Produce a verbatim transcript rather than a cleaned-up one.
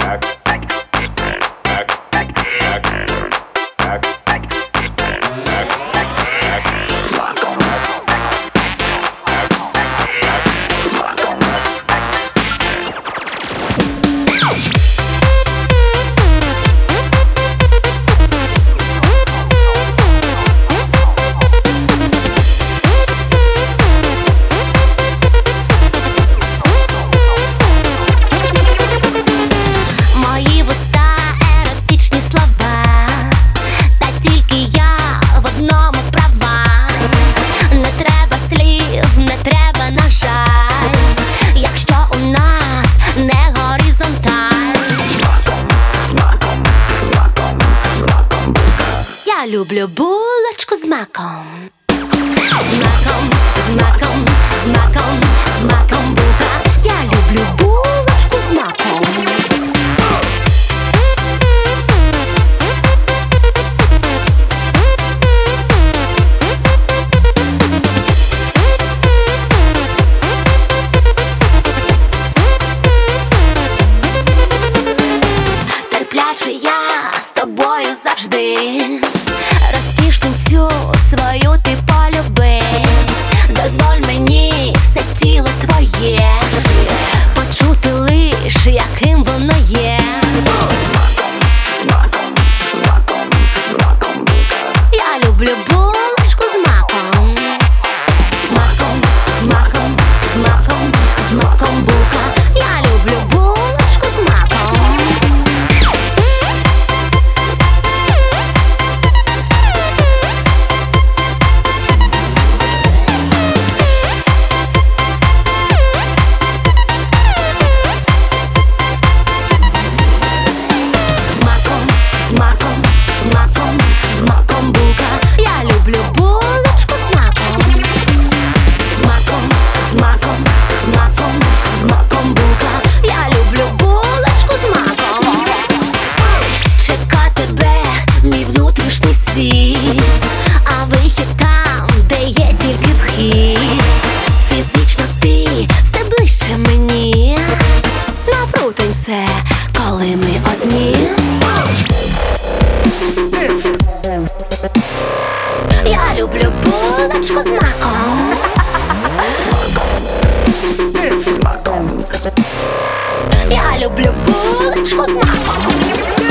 Я люблю булочку з маком. З маком, з маком, з маком, з маком булка. Я люблю булочку з маком. Терпляче я з тобою завжди. Розкіш танцю свою ти полюби. Дозволь мені все тіло твоє почути лиш, яким воно є. Я люблю булочку з маком. З маком, з маком, з маком, з маком булка. Я люблю булочку з маком. З маком, з маком, з маком булка. Я люблю булочку з маком. З маком, з маком, з маком, з маком булка. Я люблю булочку з маком. Чека тебе, мій внутрішній світ, а вихід там, де є тільки вхід. Фізично ти все ближче мені. Напрутим все, коли ми одні. Я люблю булочку з маком. Я люблю булочку з маком.